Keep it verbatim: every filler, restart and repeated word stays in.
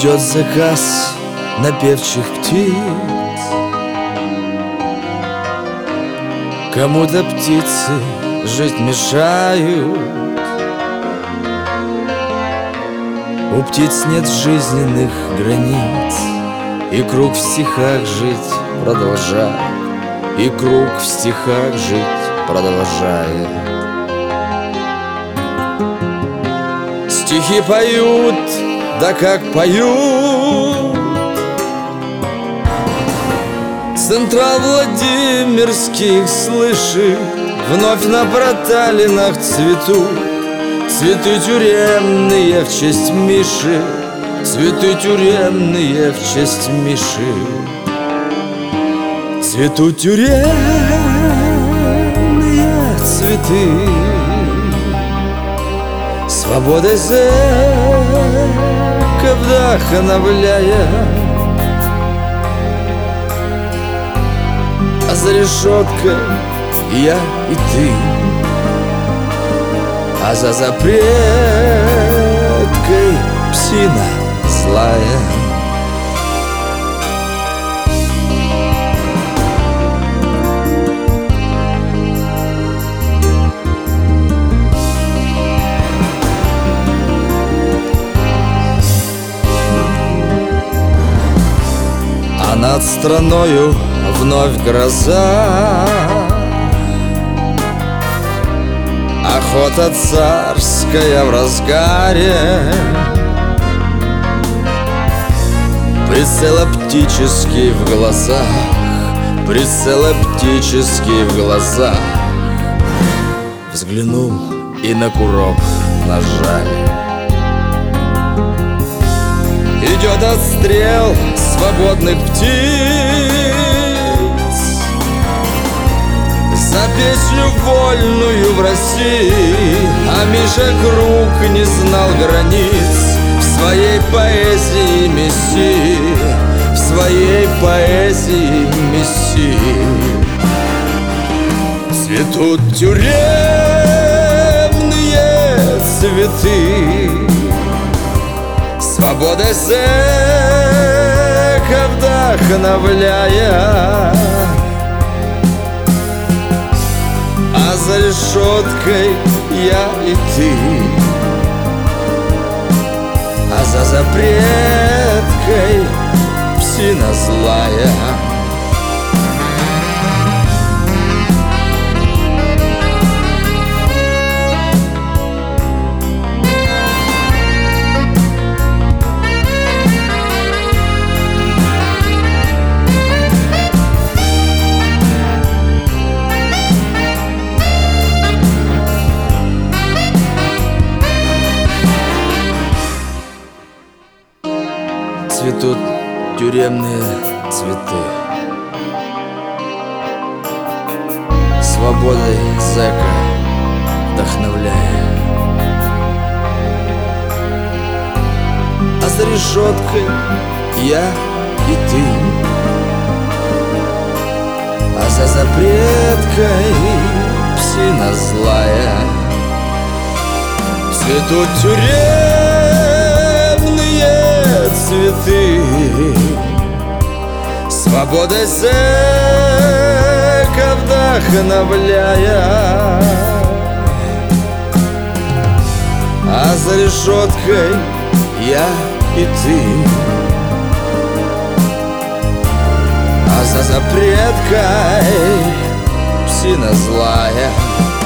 Идет заказ на певчих птиц. Кому-то птицы жить мешают. У птиц нет жизненных границ, и круг в стихах жить продолжает, и круг в стихах жить продолжает. Стихи поют, да как поют. Централ Владимирских слышит, вновь на проталинах цветут цветы тюремные в честь Миши, цветы тюремные в честь Миши. Цветут тюремные цветы, свободой зэка вдохновляя. А за решеткой я и ты, а за запреткой псина злая. А над страною вновь гроза, охота царская в разгаре. Прицел оптический в глазах, прицел оптический в глазах. Взглянул и на курок нажали. Идет отстрел свободных птиц. За песню вольную в России, а Миша Круг не знал границ. В своей поэзии мессии, в своей поэзии мессии. Цветут тюремные цветы, свободой зэка вдохновляя. А за решеткой я и ты, а за запреткой псина злая. Цветут тюремные цветы, свободой зэка вдохновляя. А за решеткой я и ты, а за запреткой псина злая. Цветут тюремные цветы, свободой зэка вдохновляя. А за решеткой я и ты, а за запреткой псина злая.